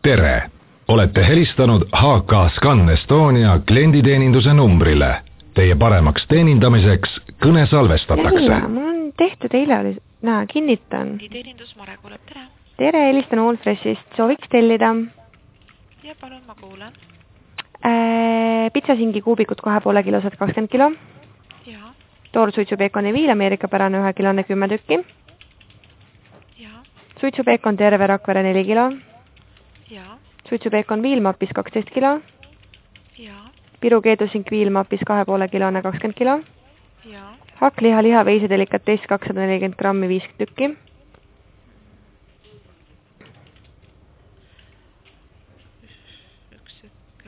tere! Olete helistanud HK Scan Estonia klienditeeninduse numbrile. Teie paremaks teenindamiseks kõne salvestatakse. Jälja, mul on tehtud eile oli, kinnitan. Teenindus Mare kuuleb, tere. Tere, helistan Allfreshist. Sooviks tellida? Ja palun, ma kuulen. Pitsasingi kuubikud 2,5 kilosed 20 kilo. Ja. Toorsuitsupeekoni viil, Ameerikapärane 1 kilone 10 tükki. Ja. Suitsupeekon terve Rakvere 4 kilo. Ja. Suitsupeekon viilmapis 12 kilo. Ja. Piru keedusink viilmapis 2,5 kilone 20 kilo. Ja. Hakkliha liha veisedelikatess 240 grammi 5 tükki. Üks hetk.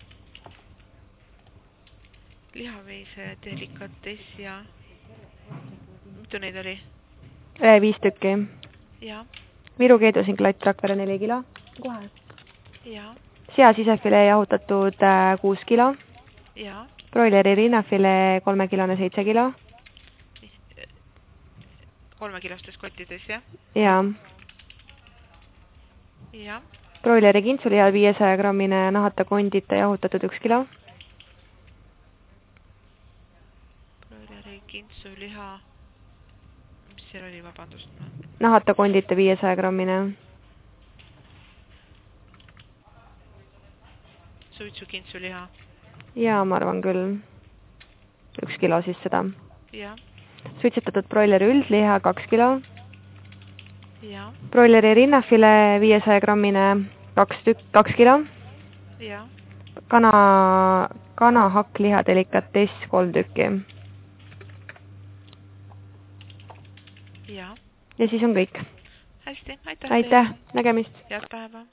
Lihaveise delikatess ja mitu neid oli? 5 tükki. Ja. Viru keedusink latt Rakvere 4 kilo. Kohe. Ja. Sea sisefilee jahutatud 6 kilo. Ja. Broileri rinnafilee 3 kilone 7 kilo. 3 kilostes kottides, jah? Ja. Ja. Broileri kintsuliha 500 grammine nahata kondita jahutatud 1 kilo. Broileri kintsuliha, mis seal oli, vabandust? Nahata kondita 500 grammine. Suitsukintsuliha. Jaa, ma arvan küll. 1 kilo siis seda. Ja. Suitsetatud broileri üldliha 2 kilo. Ja. Broileri rinnafilee 500 grammine 2 kilo. Ja. Kana hakkliha delikatess 3 tükki. Ja. Ja siis on kõik. Hästi, aitäh. Aitäh, nägemist. Head päeva.